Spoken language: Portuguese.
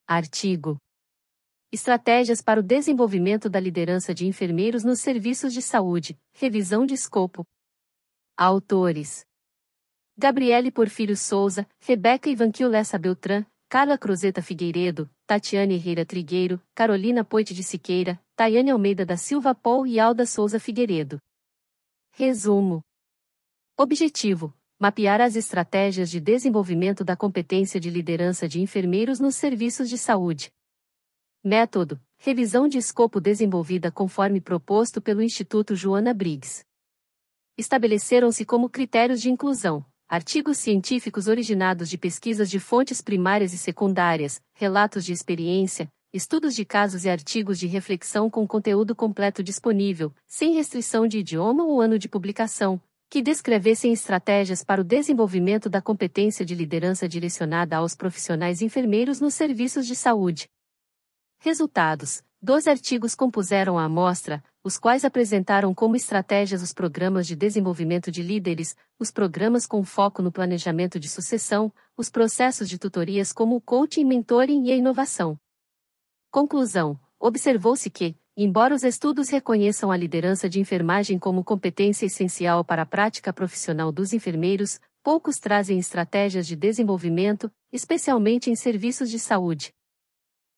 Artigo: Estratégias para o desenvolvimento da liderança de enfermeiros nos serviços de saúde, revisão de escopo. Autores: Gabriele Porfírio Souza, Rebeca Ivanquil Lessa Beltrán, Carla Cruzeta Figueiredo, Tatiane Herrera Trigueiro, Carolina Poit de Siqueira, Tayane Almeida da Silva Paul e Alda Souza Figueiredo. Resumo: Objetivo: mapear as estratégias de desenvolvimento da competência de liderança de enfermeiros nos serviços de saúde. Método: revisão de escopo desenvolvida conforme proposto pelo Instituto Joana Briggs. Estabeleceram-se como critérios de inclusão: artigos científicos originados de pesquisas de fontes primárias e secundárias, relatos de experiência, estudos de casos e artigos de reflexão com conteúdo completo disponível, sem restrição de idioma ou ano de publicação, que descrevessem estratégias para o desenvolvimento da competência de liderança direcionada aos profissionais enfermeiros nos serviços de saúde. Resultados: 12 artigos compuseram a amostra, os quais apresentaram como estratégias os programas de desenvolvimento de líderes, os programas com foco no planejamento de sucessão, os processos de tutorias como o coaching, mentoring e a inovação. Conclusão: observou-se que, embora os estudos reconheçam a liderança de enfermagem como competência essencial para a prática profissional dos enfermeiros, poucos trazem estratégias de desenvolvimento, especialmente em serviços de saúde.